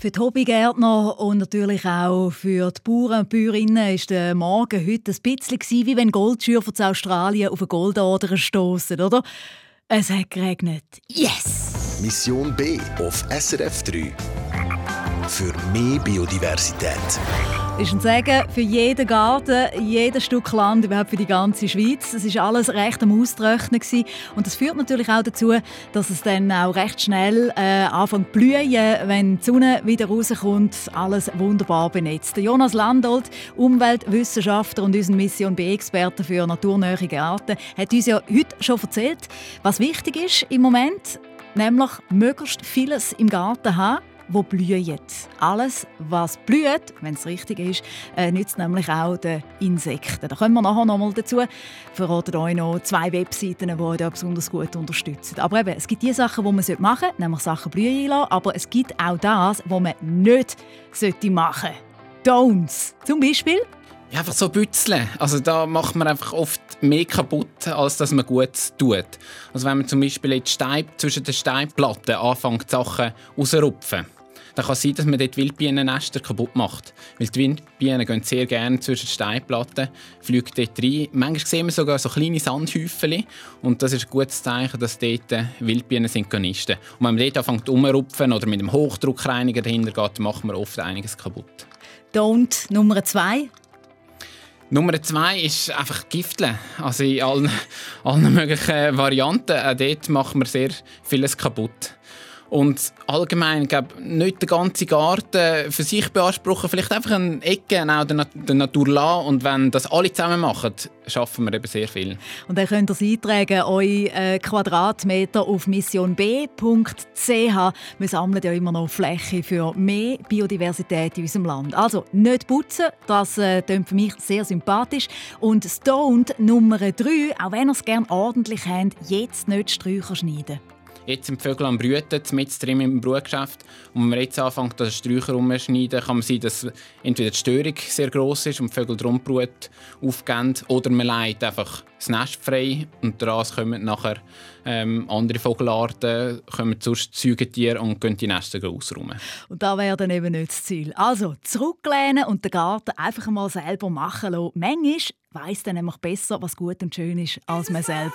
Für die Hobbygärtner und natürlich auch für die Bauern und Bäuerinnen war der Morgen heute ein bisschen wie wenn Goldschürfer zu Australien auf eine Goldader stossen, oder? Es hat geregnet. Yes! Mission B auf SRF 3. Für mehr Biodiversität. Das ist ein Segen für jeden Garten, jedes Stück Land, überhaupt für die ganze Schweiz. Es war alles recht am Austrocknen und das führt natürlich auch dazu, dass es dann auch recht schnell anfängt zu blühen, wenn die Sonne wieder rauskommt. Alles wunderbar benetzt. Jonas Landolt, Umweltwissenschaftler und unser Mission B-Experte für naturnahe Gärten, hat uns ja heute schon erzählt, was wichtig ist im Moment, nämlich möglichst vieles im Garten haben, wo blüht. Alles, was blüht, wenn es richtig ist, nützt nämlich auch den Insekten. Da kommen wir nachher noch mal dazu. Verraten euch noch 2 Webseiten, die euch da besonders gut unterstützen. Aber eben, es gibt die Sachen, die man machen sollte, nämlich Sachen blühen lassen, aber es gibt auch das, was man nicht machen sollte. Don'ts. Zum Beispiel? Ja, einfach so bützeln. Also da macht man einfach oft mehr kaputt, als dass man Gutes tut. Also wenn man zum Beispiel jetzt zwischen den Steinplatten anfängt, Sachen rauszurupfen, dann kann es sein, dass man dort Wildbienennester kaputt macht. Weil die Wildbienen gehen sehr gerne zwischen den Steinplatten, fliegen dort rein. Manchmal sehen wir sogar so kleine Sandhäufchen. Und das ist ein gutes Zeichen, dass dort Wildbienen sind nisten. Und wenn man dort anfängt rumzurupfen oder mit einem Hochdruckreiniger dahinter geht, dann macht man oft einiges kaputt. Don't Nummer 2. Nummer 2 ist einfach Gifteln. Also in allen möglichen Varianten. Auch dort macht man sehr vieles kaputt. Und allgemein, glaube nicht den ganzen Garten für sich beanspruchen, vielleicht einfach eine Ecke auch der Natur lassen. Und wenn das alle zusammen machen, schaffen wir eben sehr viel. Und dann könnt ihr es eintragen, eure Quadratmeter auf missionb.ch. Wir sammeln ja immer noch Fläche für mehr Biodiversität in unserem Land. Also nicht putzen, das klingt für mich sehr sympathisch. Und das Don't Nummer 3, auch wenn ihr es gerne ordentlich habt, jetzt nicht Sträucher schneiden. Jetzt sind die Vögel am Brüten, mitten drin im Brutgeschäft. Und wenn man jetzt anfängt, das Sträucher umzuschneiden, kann man sehen, dass entweder die Störung sehr gross ist und die Vögel drum Brut aufgeben, oder man legt einfach das Nest frei und daraus kommen nachher andere Vogelarten, kommen sonst Säugetiere und gehen die Nester ausräumen. Und das wäre dann eben nicht das Ziel. Also zurücklehnen und den Garten einfach mal selber machen lassen. Manchmal weiss dann nämlich besser, was gut und schön ist, als man selber.